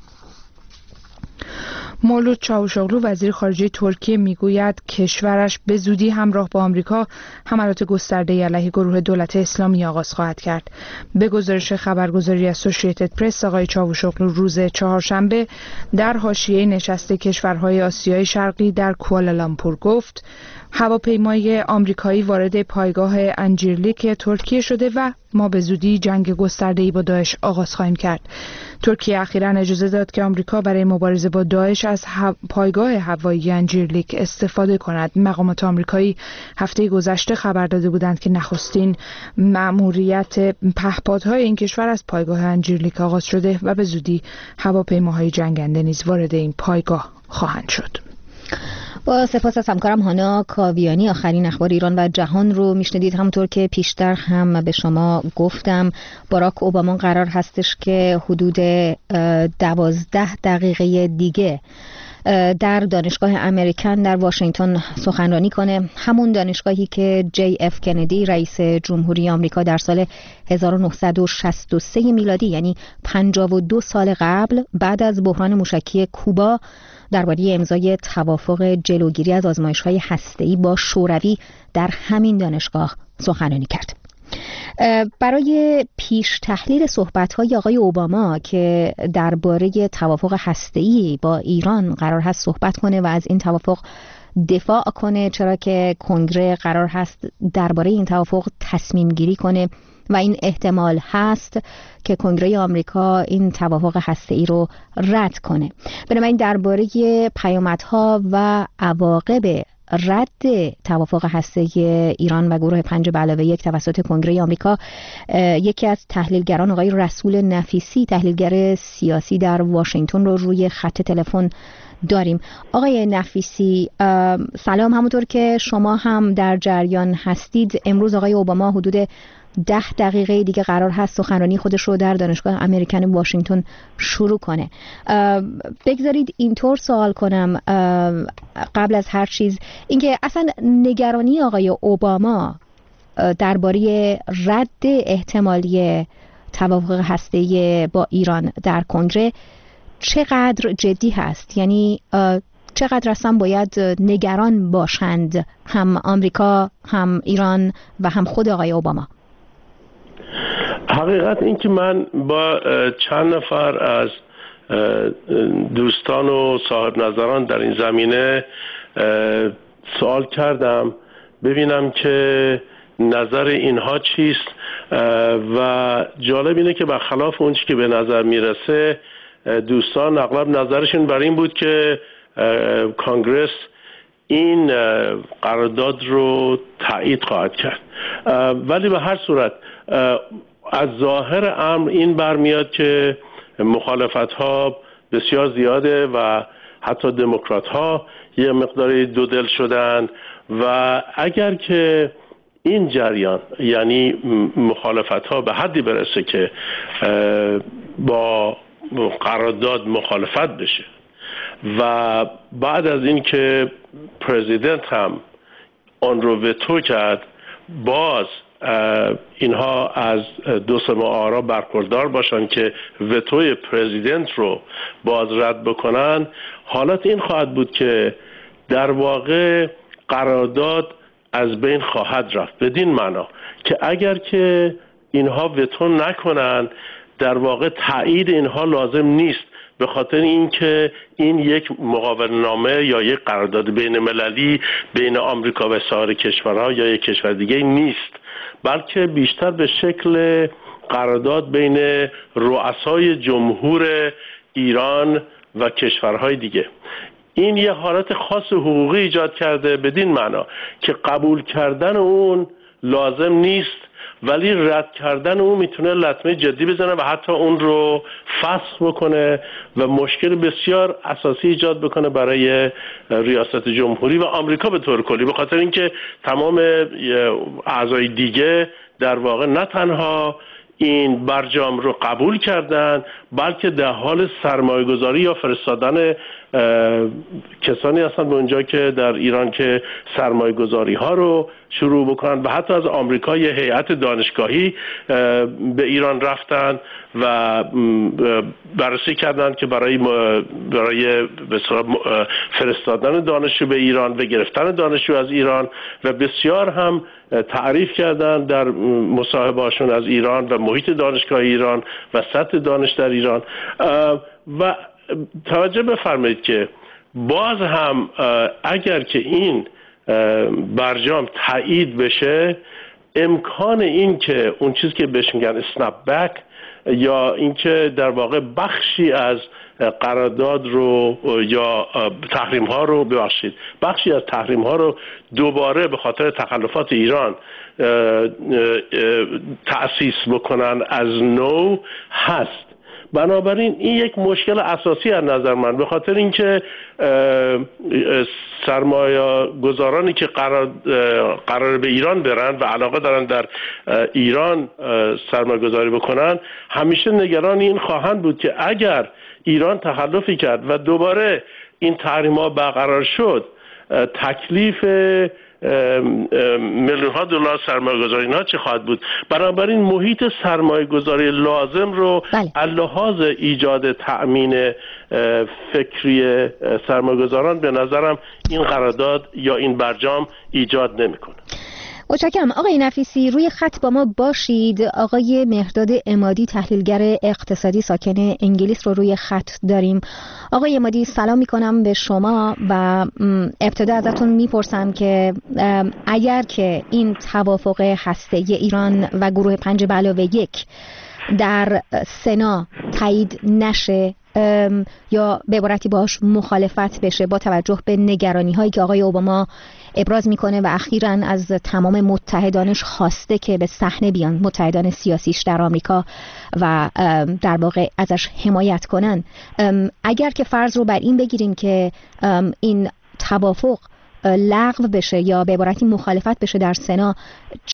مولود چاوشاغلو وزیر خارجه ترکیه میگوید کشورش به زودی همراه با آمریکا حملات گسترده علیه گروه دولت اسلامی آغاز خواهد کرد. به گزارش خبرگزاری اسوسییتد پرس آقای چاوشاغلو روز چهارشنبه در حاشیه نشست کشورهای آسیای شرقی در کوالالامپور گفت هواپیمای آمریکایی وارد پایگاه انجیرلیک ترکیه شده و ما به زودی جنگ گسترده‌ای با داعش آغاز خواهیم کرد. ترکیه اخیراً اجازه داد که آمریکا برای مبارزه با داعش از پایگاه هوایی انجیرلیک استفاده کند. مقامات آمریکایی هفته گذشته خبر داده بودند که نخستین مأموریت پهپادهای این کشور از پایگاه انجیرلیک آغاز شده و به زودی هواپیماهای جنگنده نیز وارد این پایگاه خواهند شد. با سپاس از همکارم هانا کاویانی آخرین اخبار ایران و جهان رو میشنیدید. همونطور که پیشتر هم به شما گفتم باراک اوباما قرار هستش که حدود 12 دقیقه دیگه در دانشگاه امریکن در واشنگتن سخنرانی کنه، همون دانشگاهی که جی اف کندی رئیس جمهوری آمریکا در سال 1963 میلادی یعنی 52 سال قبل بعد از بحران موشکی کوبا درباره امضای توافق جلوگیری از آزمایش‌های هسته‌ای با شوروی در همین دانشگاه سخنرانی کرد. برای پیش تحلیل صحبت‌های آقای اوباما که درباره توافق هسته‌ای با ایران قرار هست صحبت کنه و از این توافق دفاع کنه، چرا که کنگره قرار هست درباره این توافق تصمیم گیری کنه و این احتمال هست که کنگره آمریکا این توافق هسته‌ای رو رد کنه. بنابراین درباره پیامدها و عواقب رد توافق هسته‌ای ایران و گروه 5+1 توسط کنگره آمریکا یکی از تحلیلگران آقای رسول نفیسی، تحلیلگر سیاسی در واشنگتن رو روی خط تلفن داریم. آقای نفیسی سلام. همونطور که شما هم در جریان هستید، امروز آقای اوباما حدود 10 دقیقه دیگه قرار هست سخنرانی خودش رو در دانشگاه امریکن واشنگتن شروع کنه. بگذارید اینطور سوال کنم قبل از هر چیز، اینکه اصلا نگرانی آقای اوباما درباره رد احتمالی توافق هسته‌ای با ایران در کنگره چقدر جدی هست؟ یعنی چقدر اصلا باید نگران باشند هم آمریکا، هم ایران و هم خود آقای اوباما؟ حقیقت این که من با چند نفر از دوستان و صاحب نظران در این زمینه سوال کردم ببینم که نظر اینها چیست و جالب اینه که برخلاف اون چیزی که به نظر میرسه دوستان اغلب نظرشون بر این بود که کانگرس این قرارداد رو تایید خواهد کرد، ولی به هر صورت از ظاهر امر این برمیاد که مخالفت ها بسیار زیاده و حتی دموکرات ها یه مقداری دودل شدن و اگر که این جریان یعنی مخالفت ها به حدی برسه که با قرارداد مخالفت بشه و بعد از این که پرزیدنت هم آن رو وتو کرد، باز اینها از دو سه آرا برخوردار باشن که وتوی پرزیدنت رو باز رد بکنن، حالت این خواهد بود که در واقع قرارداد از بین خواهد رفت، بدین معنا که اگر که اینها وتو نکنن در واقع تایید اینها لازم نیست، به خاطر اینکه این یک مقاوله‌نامه یا یک قرارداد بین المللی بین آمریکا و سایر کشورها یا یک کشور دیگه نیست، بلکه بیشتر به شکل قرارداد بین رؤسای جمهور ایران و کشورهای دیگه. این یه حالت خاص حقوقی ایجاد کرده، بدین معنا که قبول کردن اون لازم نیست ولی رد کردن اون میتونه لطمه جدی بزنه و حتی اون رو فسخ بکنه و مشکل بسیار اساسی ایجاد بکنه برای ریاست جمهوری و آمریکا به طور کلی، به خاطر اینکه تمام اعضای دیگه در واقع نه تنها این برجام رو قبول کردن بلکه در حال سرمایه گذاری یا فرستادن کسانی هستند به اونجا که در ایران که سرمایه گذاری ها رو شروع بکنن و حتی از آمریکا یه هیئت دانشگاهی به ایران رفتن و بررسی کردند که برای فرستادن دانشجو به ایران و گرفتن دانشجو از ایران و بسیار هم تعریف کردند در مصاحبه‌هاشون از ایران و محیط دانشگاه ایران و سطح دانش در ایران. و توجه بفرمایید که باز هم اگر که این برجام تایید بشه، امکان این که اون چیزی که بهش میگن اسنپ بک یا اینکه در واقع بخشی از قرارداد رو یا تحریم ها رو بخشی از تحریم ها رو دوباره به خاطر تخلفات ایران تأسیس بکنن از نو هست. بنابراین این یک مشکل اساسی از نظر من، به خاطر اینکه سرمایه گذارانی که قرار به ایران برن و علاقه دارن در ایران سرمایه گذاری بکنن همیشه نگران این خواهند بود که اگر ایران تخلفی کرد و دوباره این تحریم‌ها برقرار شد تکلیف میلیون ها دلار سرمایه گذاری اینا چه خواهد بود؟ بنابراین محیط سرمایه گذاری لازم رو لحاظ ایجاد تأمین فکری سرمایه گذاران به نظرم این قرارداد یا این برجام ایجاد نمیکنه. متشکرم. آقای نفیسی روی خط با ما باشید. آقای مهرداد عمادی تحلیلگر اقتصادی ساکن انگلیس رو روی خط داریم. آقای عمادی سلام میکنم به شما و ابتدا ازتون میپرسم که اگر که این توافق هسته‌ای ایران و گروه 5+1 در سنا تایید نشه یا به عبارتی باش مخالفت بشه با توجه به نگرانی هایی که آقای اوباما ابراز میکنه و اخیراً از تمام متحدانش خواسته که به صحنه بیان، متحدان سیاسیش در آمریکا، و در واقع ازش حمایت کنن، اگر که فرض رو بر این بگیریم که این توافق لغو بشه یا به عبارتی مخالفت بشه در سنا،